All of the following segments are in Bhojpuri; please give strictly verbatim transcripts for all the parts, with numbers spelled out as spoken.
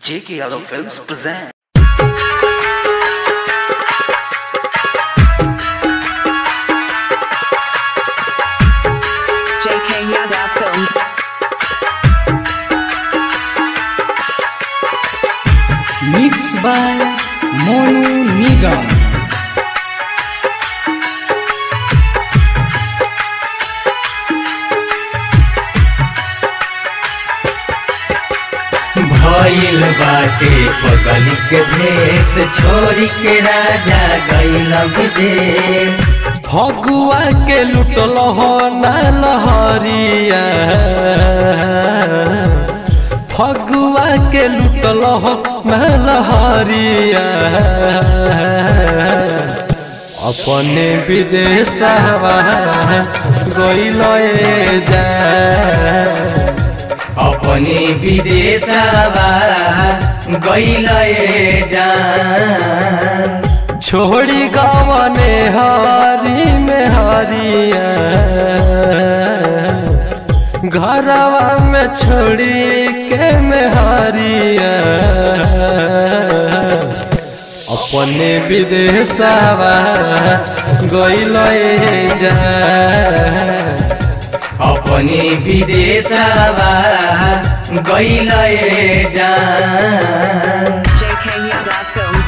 J K Yadav Films present. J K Yadav Films. Mixed by Monu Nigam. भइल बाटे पगली के भेष छोरी के राजा गइल विदेश। फगुआ के लुटल हो ना लहरिया, फगुआ के लुटल हो ना लहरिया, अपने विदेशवा गइल जा, अपने विदेशवा गइल जान। छोड़ी गवने हरी में हरिया, घरवा में छोड़ी के में हरिया, अपने विदेशवा गइल जा, अपने विदेशवा गइल जान। J K Yadav Films.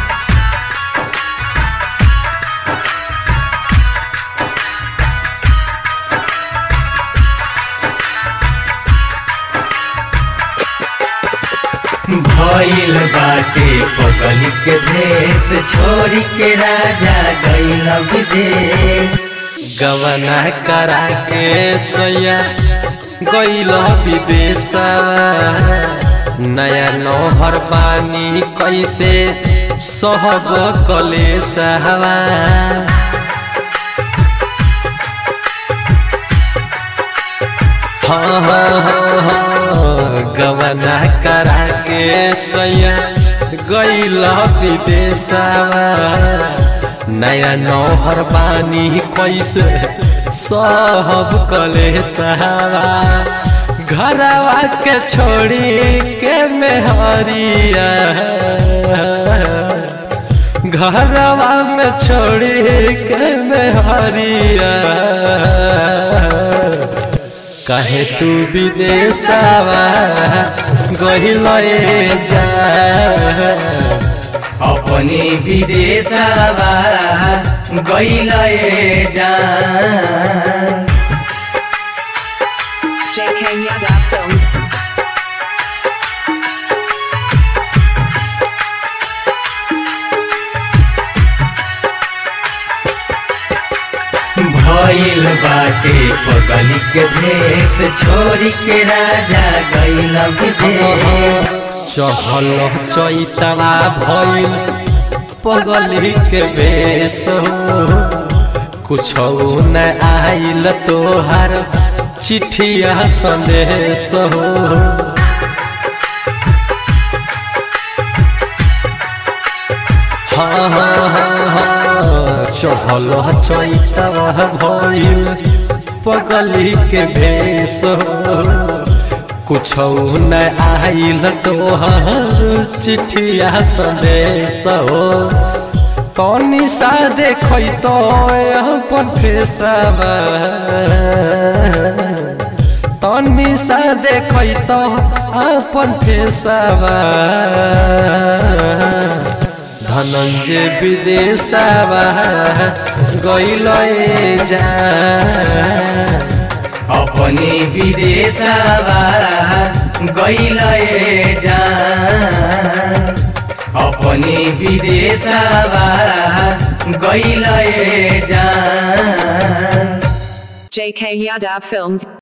भइल बाटे पगली के भेष छोरी के राजा गइल विदेश। गवना करा के सैया गइल विदेशवा, नया नौहर पानी कैसे सहब कलेशवा। हाँ हाँ हाँ हाँ, गवना करा के सैया गइल विदेशवा, नया नौहर बानी कैसे सब कलेशवा। घरवा के छोड़ी के मेहरिया, घरवा में छोड़ी के मेहरिया, कहे तू विदेशवा गइल जा, अपने विदेशवा गइल जान। J K Yadav Films. भइल बाटे पगली के भेष छोरी के राजा गइल विदेश। चहल चैतवा भइल पगली के बेस हो, कुछ न आइल तोहार चिट्ठिया संदेश हो। हाँ हाँ हाँ हाँ, चहल चैतवा भइल पगली के भेष हो, कुछ न आइल तोहार चिट्ठिया संदेश हो। तनी सा देख तो अपन फेसवा, तनी सा देख तो अपन फेसवा। धनंजय विदेशवा गइल जा, अपने विदेशवा गइल जान। अपने विदेशवा गइल जान। J K Yadav Films.